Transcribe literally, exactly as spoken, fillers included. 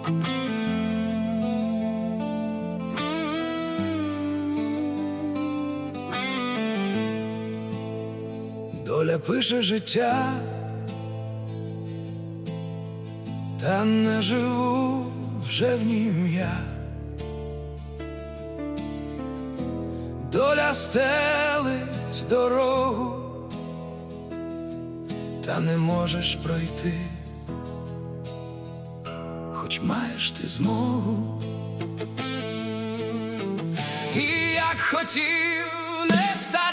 Доля пише життя, та не живу вже в нім я. Доля стелить дорогу, та не можеш пройти, хоч маєш ти змогу. І як хотів, не став.